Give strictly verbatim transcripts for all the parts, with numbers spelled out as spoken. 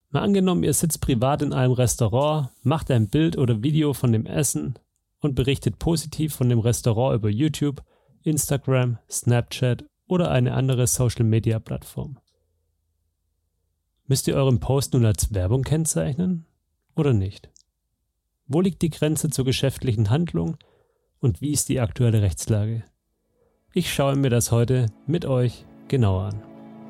Mal angenommen, ihr sitzt privat in einem Restaurant, macht ein Bild oder Video von dem Essen und berichtet positiv von dem Restaurant über YouTube, Instagram, Snapchat oder eine andere Social-Media-Plattform. Müsst ihr euren Post nun als Werbung kennzeichnen oder nicht? Wo liegt die Grenze zur geschäftlichen Handlung und wie ist die aktuelle Rechtslage? Ich schaue mir das heute mit euch genauer an.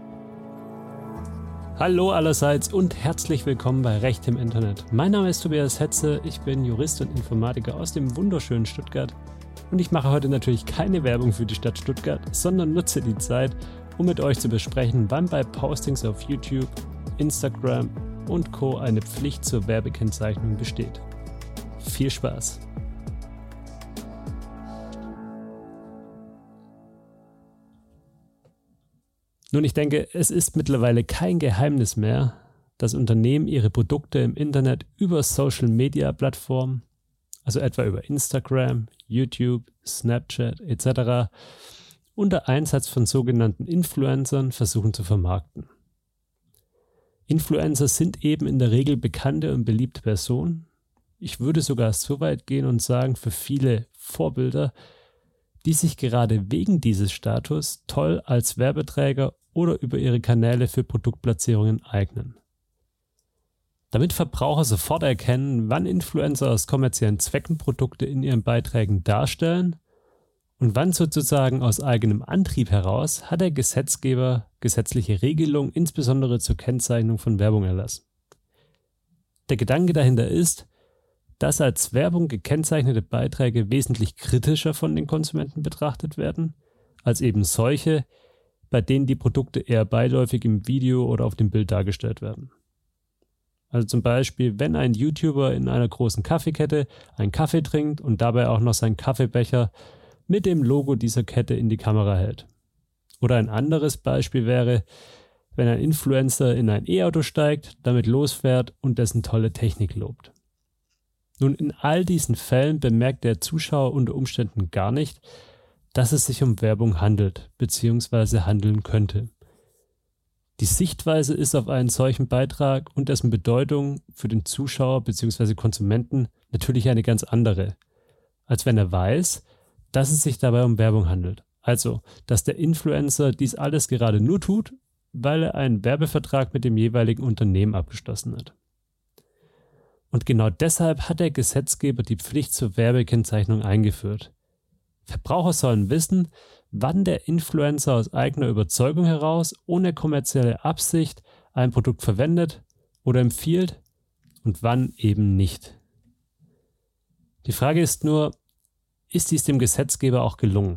Hallo allerseits und herzlich willkommen bei Recht im Internet. Mein Name ist Tobias Hetze, ich bin Jurist und Informatiker aus dem wunderschönen Stuttgart und ich mache heute natürlich keine Werbung für die Stadt Stuttgart, sondern nutze die Zeit, um mit euch zu besprechen, wann bei Postings auf YouTube, Instagram und Co. eine Pflicht zur Werbekennzeichnung besteht. Viel Spaß! Nun, ich denke, es ist mittlerweile kein Geheimnis mehr, dass Unternehmen ihre Produkte im Internet über Social-Media-Plattformen, also etwa über Instagram, YouTube, Snapchat et cetera, unter Einsatz von sogenannten Influencern versuchen zu vermarkten. Influencer sind eben in der Regel bekannte und beliebte Personen. Ich würde sogar so weit gehen und sagen, für viele Vorbilder, die sich gerade wegen dieses Status toll als Werbeträger oder über ihre Kanäle für Produktplatzierungen eignen. Damit Verbraucher sofort erkennen, wann Influencer aus kommerziellen Zwecken Produkte in ihren Beiträgen darstellen und wann sozusagen aus eigenem Antrieb heraus, hat der Gesetzgeber gesetzliche Regelungen insbesondere zur Kennzeichnung von Werbung erlassen. Der Gedanke dahinter ist, dass als Werbung gekennzeichnete Beiträge wesentlich kritischer von den Konsumenten betrachtet werden, als eben solche, bei denen die Produkte eher beiläufig im Video oder auf dem Bild dargestellt werden. Also zum Beispiel, wenn ein YouTuber in einer großen Kaffeekette einen Kaffee trinkt und dabei auch noch seinen Kaffeebecher mit dem Logo dieser Kette in die Kamera hält. Oder ein anderes Beispiel wäre, wenn ein Influencer in ein E-Auto steigt, damit losfährt und dessen tolle Technik lobt. Nun, in all diesen Fällen bemerkt der Zuschauer unter Umständen gar nicht, dass es sich um Werbung handelt bzw. handeln könnte. Die Sichtweise ist auf einen solchen Beitrag und dessen Bedeutung für den Zuschauer bzw. Konsumenten natürlich eine ganz andere, als wenn er weiß, dass es sich dabei um Werbung handelt. Also, dass der Influencer dies alles gerade nur tut, weil er einen Werbevertrag mit dem jeweiligen Unternehmen abgeschlossen hat. Und genau deshalb hat der Gesetzgeber die Pflicht zur Werbekennzeichnung eingeführt. Verbraucher sollen wissen, wann der Influencer aus eigener Überzeugung heraus, ohne kommerzielle Absicht, ein Produkt verwendet oder empfiehlt und wann eben nicht. Die Frage ist nur, ist dies dem Gesetzgeber auch gelungen?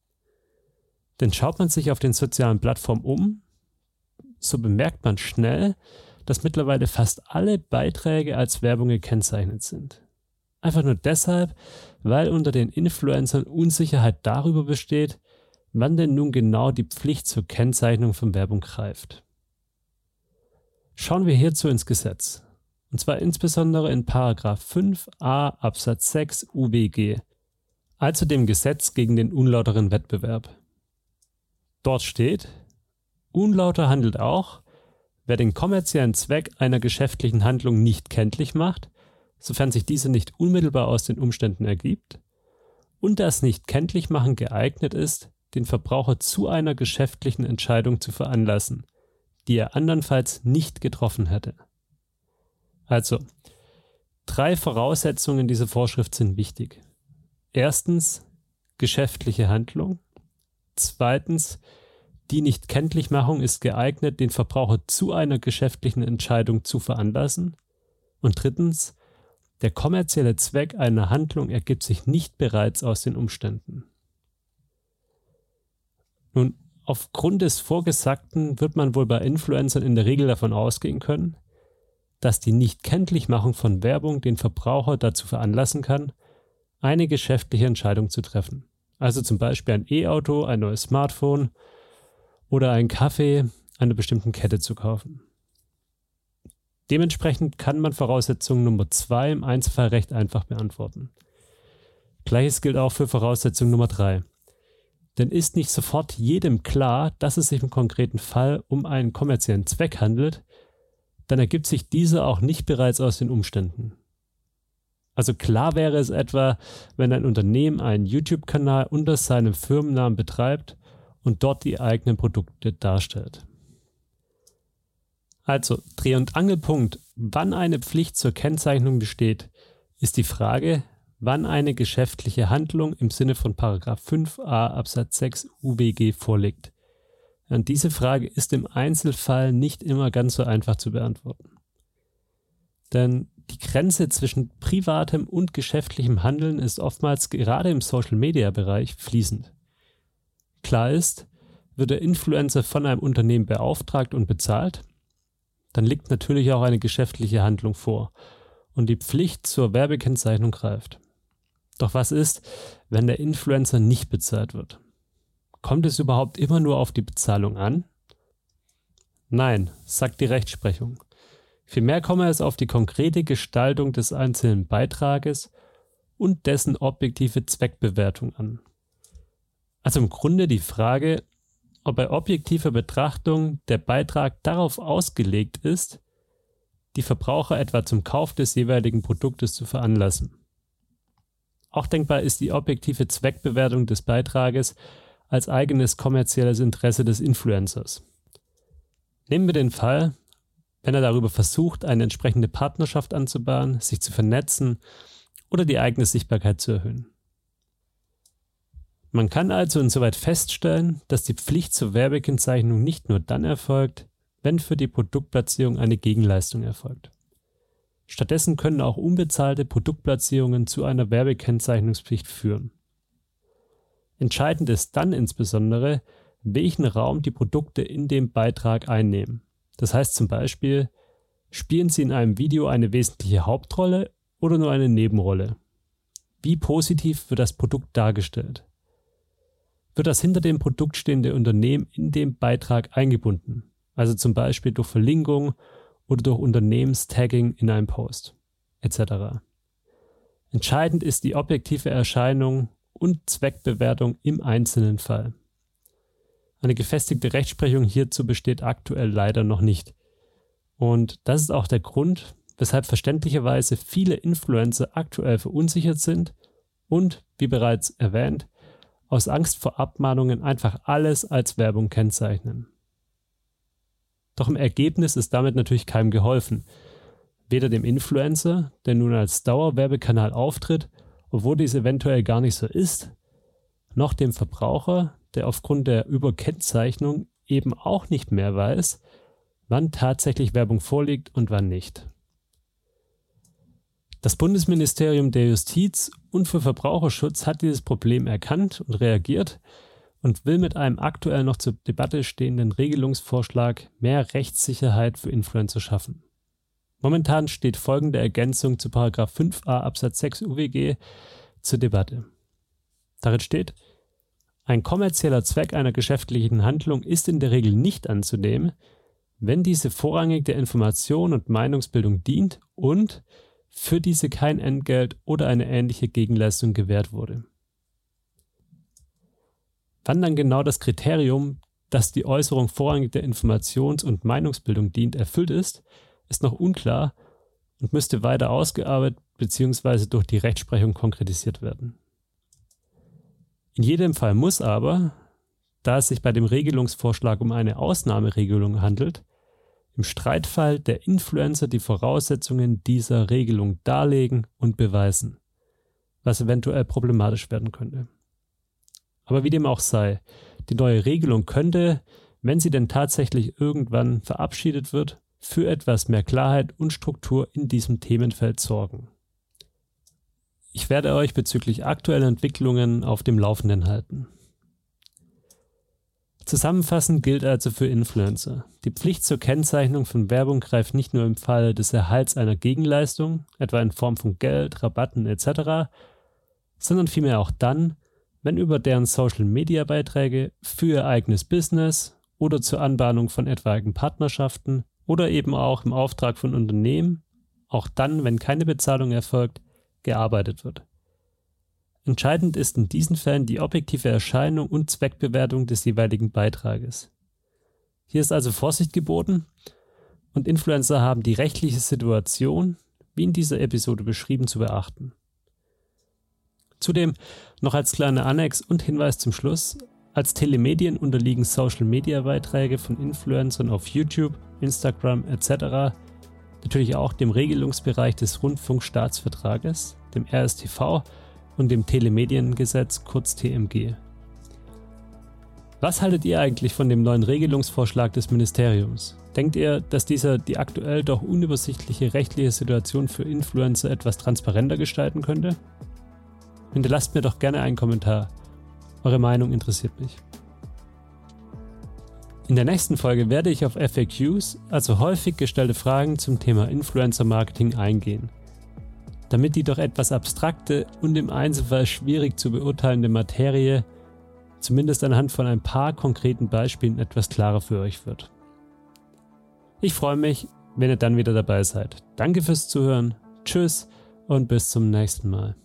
Denn schaut man sich auf den sozialen Plattformen um, so bemerkt man schnell, dass mittlerweile fast alle Beiträge als Werbung gekennzeichnet sind. Einfach nur deshalb, weil unter den Influencern Unsicherheit darüber besteht, wann denn nun genau die Pflicht zur Kennzeichnung von Werbung greift. Schauen wir hierzu ins Gesetz. Und zwar insbesondere in Paragraph fünf a Absatz sechs U B G, also dem Gesetz gegen den unlauteren Wettbewerb. Dort steht, unlauter handelt auch, wer den kommerziellen Zweck einer geschäftlichen Handlung nicht kenntlich macht, sofern sich diese nicht unmittelbar aus den Umständen ergibt, und das Nicht-Kenntlich-Machen geeignet ist, den Verbraucher zu einer geschäftlichen Entscheidung zu veranlassen, die er andernfalls nicht getroffen hätte. Also, drei Voraussetzungen dieser Vorschrift sind wichtig. Erstens, geschäftliche Handlung. Zweitens, die Nicht-Kenntlich-Machung ist geeignet, den Verbraucher zu einer geschäftlichen Entscheidung zu veranlassen. Und drittens, der kommerzielle Zweck einer Handlung ergibt sich nicht bereits aus den Umständen. Nun, aufgrund des Vorgesagten wird man wohl bei Influencern in der Regel davon ausgehen können, dass die Nicht-Kenntlich-Machung von Werbung den Verbraucher dazu veranlassen kann, eine geschäftliche Entscheidung zu treffen. Also zum Beispiel ein E-Auto, ein neues Smartphone oder einen Kaffee einer bestimmten Kette zu kaufen. Dementsprechend kann man Voraussetzung Nummer zwei im Einzelfall recht einfach beantworten. Gleiches gilt auch für Voraussetzung Nummer drei. Denn ist nicht sofort jedem klar, dass es sich im konkreten Fall um einen kommerziellen Zweck handelt, dann ergibt sich dieser auch nicht bereits aus den Umständen. Also klar wäre es etwa, wenn ein Unternehmen einen YouTube-Kanal unter seinem Firmennamen betreibt und dort die eigenen Produkte darstellt. Also Dreh- und Angelpunkt, wann eine Pflicht zur Kennzeichnung besteht, ist die Frage, wann eine geschäftliche Handlung im Sinne von Paragraph fünf a Absatz sechs U B G vorliegt. Und diese Frage ist im Einzelfall nicht immer ganz so einfach zu beantworten. Denn die Grenze zwischen privatem und geschäftlichem Handeln ist oftmals gerade im Social-Media-Bereich fließend. Klar ist, wird der Influencer von einem Unternehmen beauftragt und bezahlt, dann liegt natürlich auch eine geschäftliche Handlung vor und die Pflicht zur Werbekennzeichnung greift. Doch was ist, wenn der Influencer nicht bezahlt wird? Kommt es überhaupt immer nur auf die Bezahlung an? Nein, sagt die Rechtsprechung. Vielmehr komme es auf die konkrete Gestaltung des einzelnen Beitrages und dessen objektive Zweckbewertung an. Also im Grunde die Frage, ob bei objektiver Betrachtung der Beitrag darauf ausgelegt ist, die Verbraucher etwa zum Kauf des jeweiligen Produktes zu veranlassen. Auch denkbar ist die objektive Zweckbewertung des Beitrages als eigenes kommerzielles Interesse des Influencers. Nehmen wir den Fall, wenn er darüber versucht, eine entsprechende Partnerschaft anzubahnen, sich zu vernetzen oder die eigene Sichtbarkeit zu erhöhen. Man kann also insoweit feststellen, dass die Pflicht zur Werbekennzeichnung nicht nur dann erfolgt, wenn für die Produktplatzierung eine Gegenleistung erfolgt. Stattdessen können auch unbezahlte Produktplatzierungen zu einer Werbekennzeichnungspflicht führen. Entscheidend ist dann insbesondere, welchen Raum die Produkte in dem Beitrag einnehmen. Das heißt zum Beispiel, spielen sie in einem Video eine wesentliche Hauptrolle oder nur eine Nebenrolle? Wie positiv wird das Produkt dargestellt? Wird das hinter dem Produkt stehende Unternehmen in dem Beitrag eingebunden? Also zum Beispiel durch Verlinkung oder durch Unternehmenstagging in einem Post, et cetera. Entscheidend ist die objektive Erscheinung und Zweckbewertung im einzelnen Fall. Eine gefestigte Rechtsprechung hierzu besteht aktuell leider noch nicht. Und das ist auch der Grund, weshalb verständlicherweise viele Influencer aktuell verunsichert sind und, wie bereits erwähnt, aus Angst vor Abmahnungen einfach alles als Werbung kennzeichnen. Doch im Ergebnis ist damit natürlich keinem geholfen. Weder dem Influencer, der nun als Dauerwerbekanal auftritt, obwohl dies eventuell gar nicht so ist, noch dem Verbraucher, der aufgrund der Überkennzeichnung eben auch nicht mehr weiß, wann tatsächlich Werbung vorliegt und wann nicht. Das Bundesministerium der Justiz und für Verbraucherschutz hat dieses Problem erkannt und reagiert und will mit einem aktuell noch zur Debatte stehenden Regelungsvorschlag mehr Rechtssicherheit für Influencer schaffen. Momentan steht folgende Ergänzung zu Paragraph fünf a Absatz sechs U W G zur Debatte. Darin steht: Ein kommerzieller Zweck einer geschäftlichen Handlung ist in der Regel nicht anzunehmen, wenn diese vorrangig der Information und Meinungsbildung dient und für diese kein Entgelt oder eine ähnliche Gegenleistung gewährt wurde. Wann dann genau das Kriterium, dass die Äußerung vorrangig der Informations- und Meinungsbildung dient, erfüllt ist, ist noch unklar und müsste weiter ausgearbeitet bzw. durch die Rechtsprechung konkretisiert werden. In jedem Fall muss aber, da es sich bei dem Regelungsvorschlag um eine Ausnahmeregelung handelt, im Streitfall der Influencer die Voraussetzungen dieser Regelung darlegen und beweisen, was eventuell problematisch werden könnte. Aber wie dem auch sei, die neue Regelung könnte, wenn sie denn tatsächlich irgendwann verabschiedet wird, für etwas mehr Klarheit und Struktur in diesem Themenfeld sorgen. Ich werde euch bezüglich aktueller Entwicklungen auf dem Laufenden halten. Zusammenfassend gilt also für Influencer: Die Pflicht zur Kennzeichnung von Werbung greift nicht nur im Fall des Erhalts einer Gegenleistung, etwa in Form von Geld, Rabatten et cetera, sondern vielmehr auch dann, wenn über deren Social-Media-Beiträge für ihr eigenes Business oder zur Anbahnung von etwaigen Partnerschaften oder eben auch im Auftrag von Unternehmen, auch dann, wenn keine Bezahlung erfolgt, gearbeitet wird. Entscheidend ist in diesen Fällen die objektive Erscheinung und Zweckbewertung des jeweiligen Beitrages. Hier ist also Vorsicht geboten und Influencer haben die rechtliche Situation, wie in dieser Episode beschrieben, zu beachten. Zudem noch als kleiner Annex und Hinweis zum Schluss: Als Telemedien unterliegen Social-Media-Beiträge von Influencern auf YouTube, Instagram et cetera natürlich auch dem Regelungsbereich des Rundfunkstaatsvertrages, dem R S T V und dem Telemediengesetz, kurz T M G. Was haltet ihr eigentlich von dem neuen Regelungsvorschlag des Ministeriums? Denkt ihr, dass dieser die aktuell doch unübersichtliche rechtliche Situation für Influencer etwas transparenter gestalten könnte? Hinterlasst mir doch gerne einen Kommentar. Eure Meinung interessiert mich. In der nächsten Folge werde ich auf F A Qs, also häufig gestellte Fragen zum Thema Influencer-Marketing, eingehen. Damit die doch etwas abstrakte und im Einzelfall schwierig zu beurteilende Materie zumindest anhand von ein paar konkreten Beispielen etwas klarer für euch wird. Ich freue mich, wenn ihr dann wieder dabei seid. Danke fürs Zuhören, tschüss und bis zum nächsten Mal.